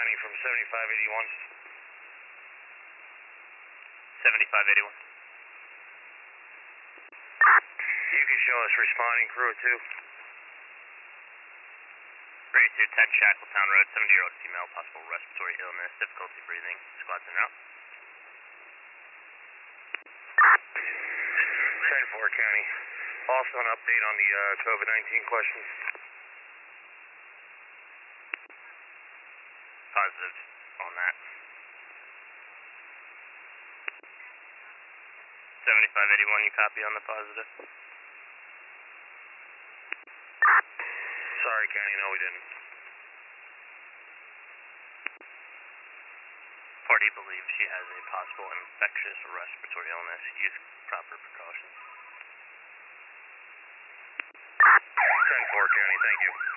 County from 7581. 7581. You can show us responding crew at 2. 3210 Shackletown Road, 70-year-old female, possible respiratory illness, difficulty breathing, squads en route. 10-4 County. Also an update on the COVID-19 questions. Positive on that. 7581, you copy on the positive? Sorry, County, no, we didn't. Party believes she has a possible infectious respiratory illness. Use proper precautions. 10-4 County, thank you.